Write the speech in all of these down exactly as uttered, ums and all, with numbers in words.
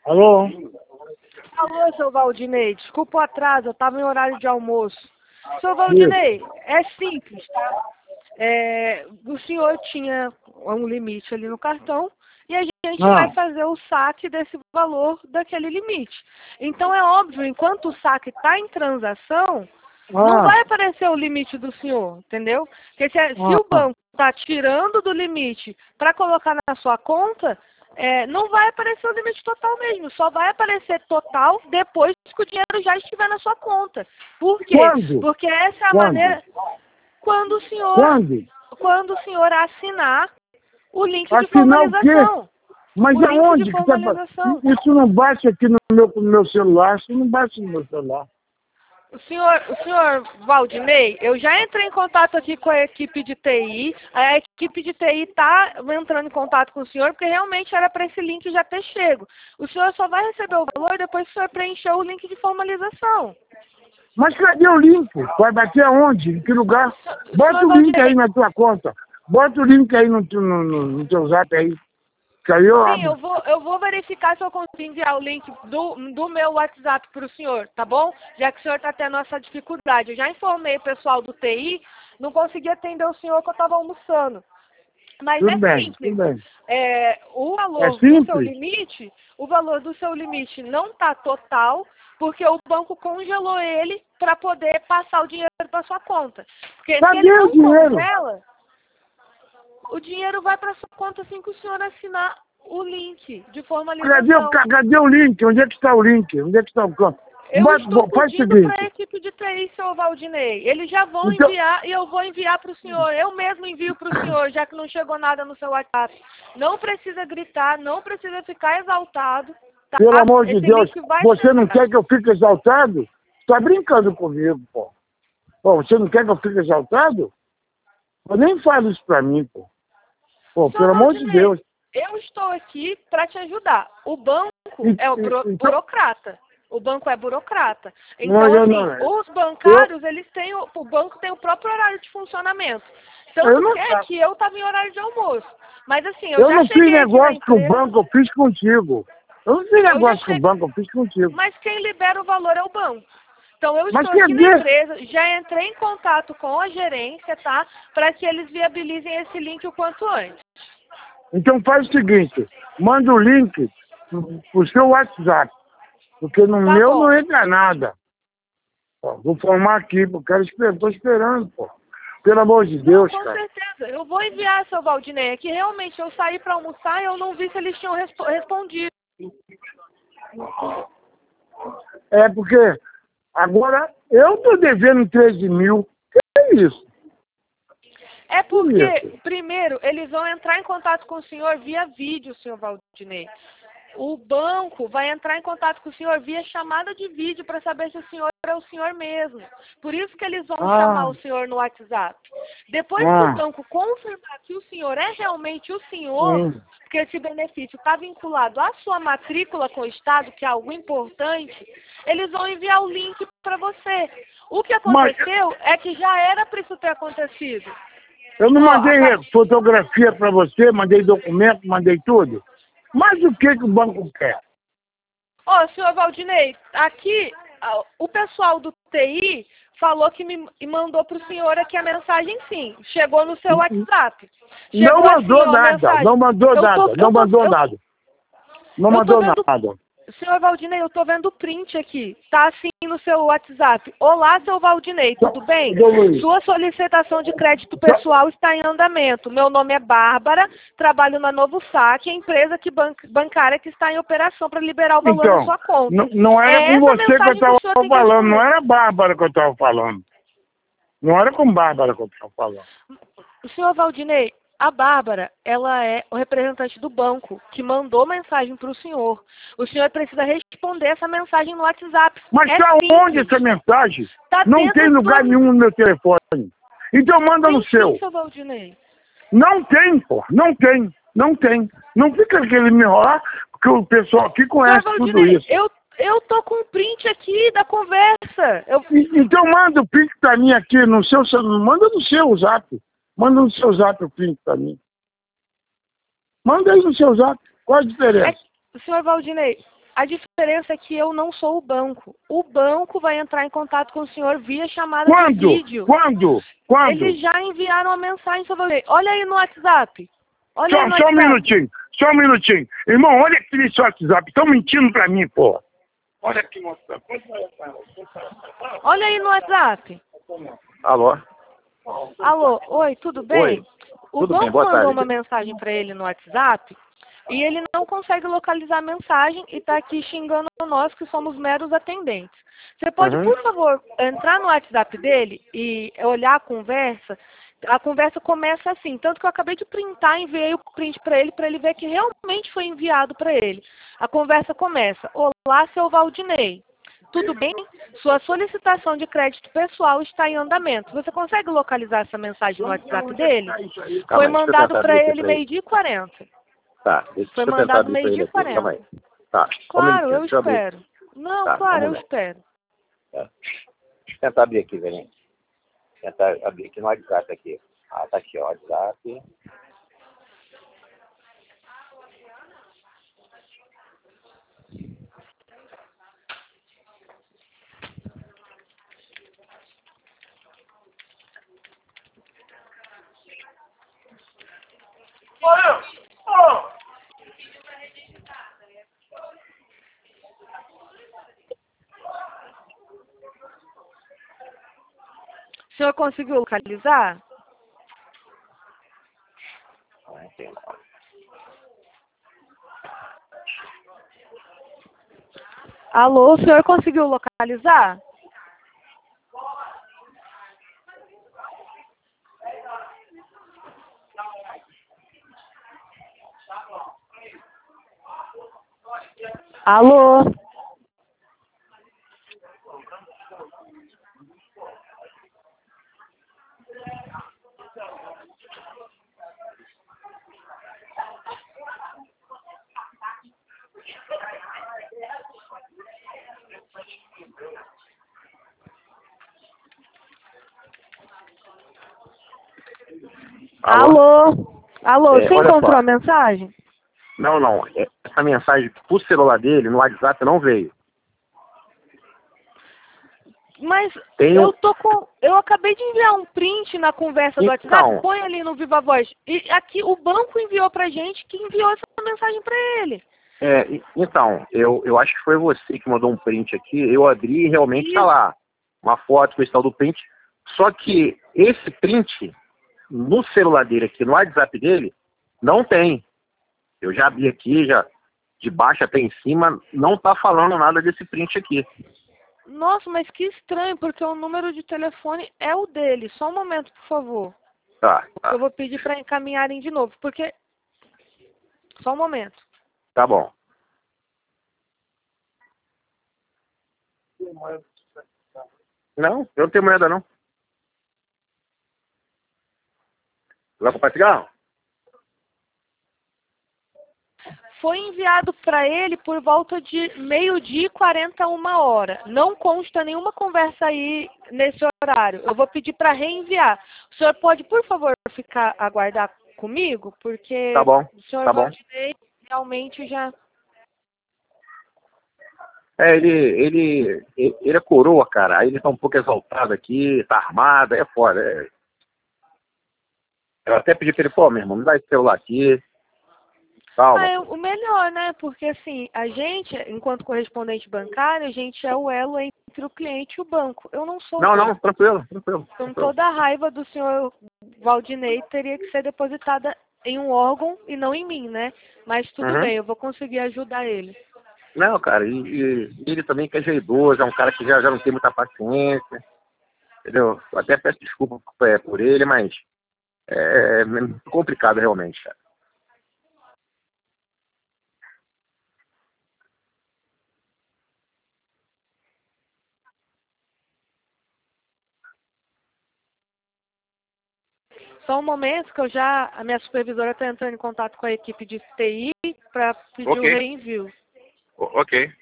Alô? Alô, seu Valdinei, desculpa o atraso, eu estava em horário de almoço. Seu Valdinei, é simples, tá? É, o senhor tinha um limite ali no cartão e a gente Ah. vai fazer o saque desse valor daquele limite. Então é óbvio, enquanto o saque está em transação, Ah. não vai aparecer o limite do senhor, entendeu? Porque se, se Ah. o banco está tirando do limite para colocar na sua conta, é, não vai aparecer o limite total mesmo, só vai aparecer total depois que o dinheiro já estiver na sua conta. Por quê? Quando? Porque essa é a Quando? maneira... Quando o senhor, Quando? quando o senhor assinar o link de Assinar o quê? formalização. Mas o link aonde de que tá... formalização. Isso não baixa aqui no meu, no meu celular, isso não baixa no meu celular. O senhor, o senhor Valdinei, eu já entrei em contato aqui com a equipe de T I, a equipe de T I está entrando em contato com o senhor, porque realmente era para esse link já ter chego. O senhor só vai receber o valor depois que o senhor preencheu o link de formalização. Mas cadê o link? Vai bater aonde? Em que lugar? Bota o link aí na tua conta. Bota o link aí no, no, no, no teu zap aí. Que aí eu Sim, abro. eu vou, eu vou verificar se eu consigo enviar o link do, do meu WhatsApp para o senhor, tá bom? Já que o senhor está tendo essa dificuldade. Eu já informei o pessoal do T I, não consegui atender o senhor que eu estava almoçando. Mas Tudo é bem, simples. tudo bem. É, o valor É do seu simples? limite, o valor do seu limite não está total, porque o banco congelou ele para poder passar o dinheiro para sua conta. Porque Cadê se ele o não dinheiro? congela, o dinheiro vai para sua conta assim que o senhor assinar o link de Cadê, formalização. o- cadê o link? Onde é que está o link? Onde é que está o campo? Eu Bota- estou faz o pedindo para a seguinte. equipe de T I, seu Valdinei. Eles já vão Então, enviar e eu vou enviar para o senhor. Eu mesmo envio para o senhor, já que não chegou nada no seu WhatsApp. Não precisa gritar, não precisa ficar exaltado. Tá? pelo amor de Esse Deus, link vai você não chegar. quer que eu fique exaltado? Está brincando comigo, pô. Pô, você não quer que eu fique exaltado? Eu nem falo isso pra mim, pô. Pô, Seu pelo amor de Valdinei, Deus. eu estou aqui para te ajudar. O banco E- é o buro- e- então- burocrata. O banco é burocrata. Não, Então, não, assim, não. os bancários, eles têm, o, o banco tem o próprio horário de funcionamento. Eu Tanto não que é sei. que eu estava em horário de almoço. Mas assim, eu, Eu já não fiz cheguei aqui na negócio com o empresa, banco, eu fiz contigo. Eu não fiz eu já negócio com o cheguei, banco, eu fiz contigo. mas quem libera o valor é o banco. Então eu Mas estou aqui na cadê? empresa, já entrei em contato com a gerência, tá? Para que eles viabilizem esse link o quanto antes. Então faz o seguinte, manda o link pro, pro seu WhatsApp, porque no Tá meu bom. não entra nada. Ó, vou formar aqui, pô, quero esperar, tô esperando, pô. Pelo amor de Deus, Com cara. certeza. Eu vou enviar, seu Valdinei. É que realmente eu saí para almoçar e eu não vi se eles tinham respo- respondido. É porque agora eu tô devendo treze mil. Que é isso? É Que porque, isso? primeiro, eles vão entrar em contato com o senhor via vídeo, senhor Valdinei. O banco vai entrar em contato com o senhor via chamada de vídeo para saber se o senhor é o senhor mesmo. Por isso que eles vão Ah. chamar o senhor no WhatsApp. Depois Ah. que o banco confirmar que o senhor é realmente o senhor, Hum. porque esse benefício está vinculado à sua matrícula com o Estado, que é algo importante, eles vão enviar o link para você. O que aconteceu Mas- é que já era para isso ter acontecido. Eu não Ó, mandei a- fotografia para você, mandei documento, mandei tudo. Mas o que, que o banco quer? Ó, senhor Valdinei, aqui ah, o pessoal do T I falou que me me mandou para o senhor aqui a mensagem, sim. Chegou no seu WhatsApp. Não Chegou mandou assim, ó, nada, mensagem. não mandou Eu tô- nada, eu não tô- mandou eu- nada. Não eu tô mandou vendo- nada. Senhor Valdinei, eu tô vendo o print aqui. Tá assim no seu WhatsApp. Olá, seu Valdinei, tudo bem? Ô, Luiz. Sua solicitação de crédito pessoal está em andamento. Meu nome é Bárbara, trabalho na Novo Saque, empresa que ban bancária que está em operação para liberar o valor na Então, sua conta. não, não era É com essa você que eu mensagem que o estava senhor tem que falando, não responder. era Bárbara que eu estava falando. Não era com Bárbara que eu estava falando. O senhor Valdinei, a Bárbara, ela é o representante do banco que mandou mensagem para o senhor. O senhor precisa responder essa mensagem no WhatsApp. Mas é tá simples. onde essa mensagem? Tá Não dentro tem lugar do- nenhum no meu telefone. Então manda no Tem seu. sim, seu Valdinei. Não tem, pô. Não tem. Não tem. Não fica querendo me enrolar, porque o pessoal aqui Senhor conhece tudo Valdinei, isso. eu, eu tô com um print aqui da conversa. Eu, E- Então manda o print pra mim aqui no seu celular. Manda no seu zap. Manda no seu zap o print pra mim. Manda aí no seu zap. Qual a diferença? é, senhor Valdinei, A diferença é que eu não sou o banco. O banco vai entrar em contato com o senhor via chamada Quando? de vídeo. Quando? Quando? Eles já enviaram a mensagem sobre ele. Olha aí no WhatsApp. Olha Só, aí no só um WhatsApp. minutinho. Só um minutinho. Irmão, olha aqui nesse WhatsApp. Estão mentindo pra mim, pô. Olha aqui no WhatsApp. Olha aí no WhatsApp. Alô? Alô, oi, tudo bem? Oi, O tudo banco bem, boa mandou tarde. uma mensagem para ele no WhatsApp e ele não consegue localizar a mensagem e está aqui xingando nós que somos meros atendentes. Você pode, Uhum. por favor, entrar no WhatsApp dele e olhar a conversa? A conversa começa assim, tanto que eu acabei de printar, enviei o print para ele, para ele ver que realmente foi enviado para ele. A conversa começa: olá, seu Valdinei. Tudo bem? Sua solicitação de crédito pessoal está em andamento. Você consegue localizar essa mensagem no WhatsApp dele? Calma Foi aí, deixa eu mandado tentar para abrir aqui ele pra ele. meio-dia e quarenta. Tá, deixa Foi eu tentar mandado abrir pra ele meio-dia e aqui. Calma aí. quarenta. Tá, só um Claro, minutinho, eu deixa eu abrir. espero. Não, Tá, claro, eu vamos lá. espero. Tá. Deixa eu tentar abrir aqui, velhinho. Tentar abrir aqui no WhatsApp aqui. Ah, tá aqui, ó, WhatsApp. O senhor conseguiu localizar? Ah, tem lá. Alô, o senhor conseguiu localizar? Alô? Alô? Alô? Alô, É, você olha encontrou só. a mensagem? Não, não. é- Essa mensagem pro celular dele, no WhatsApp, não veio. Mas Tem eu um... tô com. Eu acabei de enviar um print na conversa do Então, WhatsApp, põe ali no Viva Voz. E aqui o banco enviou pra gente que enviou essa mensagem pra ele. é, e- então eu, eu acho que foi você que mandou um print aqui. Eu abri e realmente tá lá. Uma foto com esse tal do print. Só que esse print, no celular dele aqui, no WhatsApp dele, não tem. Eu já abri aqui, já de baixo até em cima, não tá falando nada desse print aqui. Nossa, mas que estranho, porque o número de telefone é o dele. Só um momento, por favor. Tá, Eu tá, vou pedir para encaminharem de novo, porque... Só um momento. tá bom. Não, eu não tenho moeda não. Vai comprar cigarro? Foi enviado para ele por volta de meio-dia e quarenta e uma hora. Não consta nenhuma conversa aí nesse horário. Eu vou pedir para reenviar. O senhor pode, por favor, ficar aguardar comigo? Porque Tá bom, o senhor tá bom. Valdinei realmente já... É, ele, ele, ele, ele é coroa, cara. Aí ele tá um pouco exaltado aqui, tá armado, é foda. É... Eu até pedi pra ele, pô, meu irmão, me dá esse celular aqui. Calma. Ah, é o melhor, né? Porque assim, a gente, enquanto correspondente bancário, a gente é o elo entre o cliente e o banco. Eu não sou o Não, banco. não, tranquilo, tranquilo. Então tranquilo. toda a raiva do senhor Valdinei teria que ser depositada em um órgão e não em mim, né? Mas tudo Uhum. bem, eu vou conseguir ajudar ele. Não, cara, e, e ele também que é já idoso, é um cara que já, já não tem muita paciência, entendeu? Eu até peço desculpa é, por ele, mas é, é muito complicado realmente, cara. Só um momento que eu já, a minha supervisora está entrando em contato com a equipe de T I para pedir o Ok. reenvio. O- ok.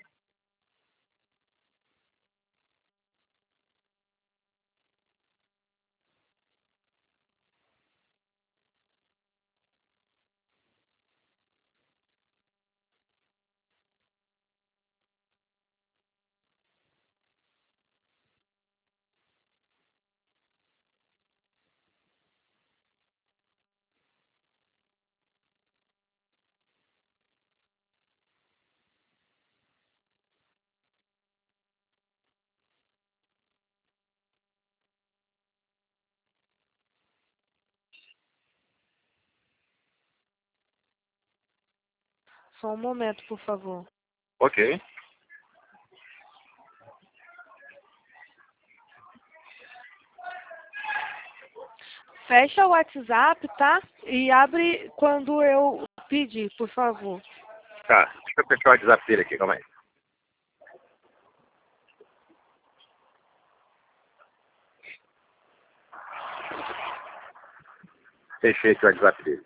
Só um momento, por favor. Ok. Fecha o WhatsApp, tá? E abre quando eu pedir, por favor. Tá, deixa eu fechar o WhatsApp dele aqui, calma aí. Fechei aqui o WhatsApp dele.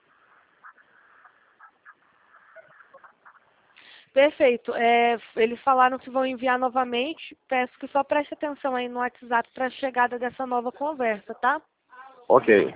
Perfeito. É, eles falaram que vão enviar novamente. Peço que só preste atenção aí no WhatsApp para a chegada dessa nova conversa, tá? Ok.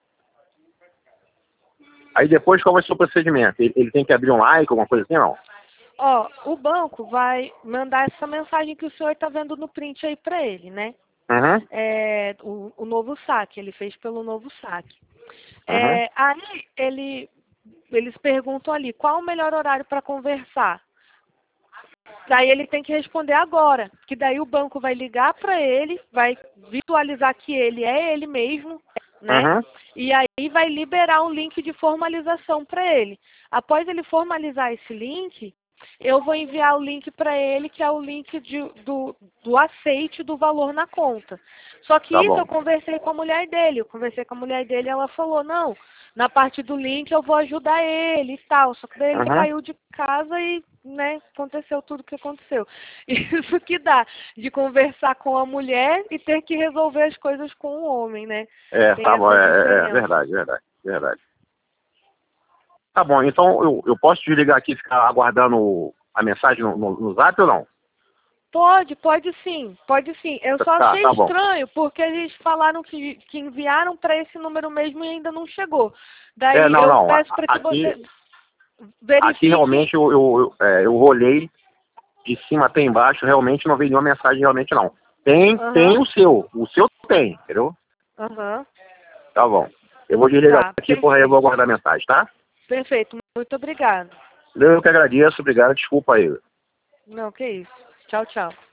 Aí depois qual vai ser o procedimento? Ele, ele tem que abrir um like, alguma coisa assim, não? Ó, o banco vai mandar essa mensagem que o senhor está vendo no print aí para ele, né? Uhum. É, o, o novo saque, ele fez pelo novo saque. Uhum. É, aí ele, eles perguntam ali, qual o melhor horário para conversar? Daí ele tem que responder agora, que daí o banco vai ligar para ele, vai visualizar que ele é ele mesmo, né? Uhum. E aí vai liberar um link de formalização para ele. Após ele formalizar esse link, eu vou enviar o link para ele, que é o link de, do, do aceite do valor na conta. Só que Tá isso bom. eu conversei com a mulher dele. Eu conversei com a mulher dele e ela falou, não, na parte do link eu vou ajudar ele e tal. Só que daí ele Uhum. saiu de casa e, né, aconteceu tudo o que aconteceu. Isso que dá de conversar com a mulher e ter que resolver as coisas com o homem, né? É, Tem tá bom, essa é, é, é diferença. verdade, verdade, verdade. Tá bom, então eu, eu posso desligar aqui e ficar aguardando a mensagem no, no, no zap ou não? Pode, pode sim, pode sim. Eu só Tá, achei tá bom. estranho porque eles falaram que, que enviaram para esse número mesmo e ainda não chegou. Daí É, não, eu não. peço para que Aqui, você aqui verifique. realmente eu, eu, eu, é, eu rolei de cima até embaixo, realmente não veio nenhuma mensagem, realmente não. Tem, Aham. tem o seu. O seu tem, entendeu? Aham. Tá bom. Eu vou desligar Tá, aqui, porra, eu vou perfeito. aguardar a mensagem, tá? Perfeito, muito obrigado. Eu que agradeço, obrigado, desculpa aí. Não, que isso. Tchau, tchau.